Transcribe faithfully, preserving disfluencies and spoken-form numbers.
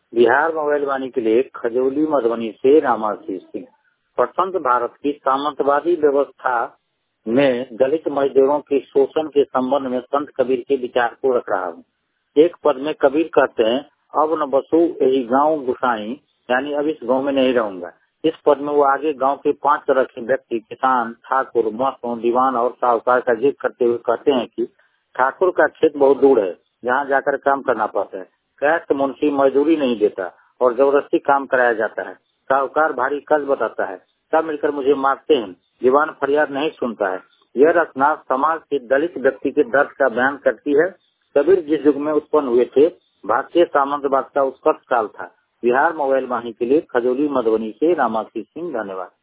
Bihar mobile वाणी के लिए खजौली मधुबनी से रामाशीष सिंह। स्वतंत्र भारत की सामंतवादी व्यवस्था में दलित मजदूरों के शोषण के संबंध में संत कबीर के विचार को रख रहा हूँ। एक पद में कबीर कहते हैं, अब न बसू यही गाँव गुसाई, यानी अब इस गाँव में नहीं रहूंगा। इस पद में वो आगे गांव के पांच तरह के व्यक्ति, किसान, ठाकुर, मस्तों, दीवान और साहूकार का जिक्र करते हुए कहते हैं कि ठाकुर का खेत बहुत दूर है, जहां जाकर काम करना पड़ता है। कैश मुंशी मजदूरी नहीं देता और जबरदस्ती काम कराया जाता है। साहूकार भारी कर्ज बताता है, सब मिलकर मुझे मारते हैं। दीवान फरियाद नहीं सुनता है। यह रचना समाज के दलित व्यक्ति के दर्द का बयान करती है। कबीर जिस युग में उत्पन्न हुए थे, भारतीय सामंतवाद का उत्कर्ष काल था। बिहार मोबाइल वाणी के लिए खजौली मधुबनी से रामाशीष सिंह। धन्यवाद।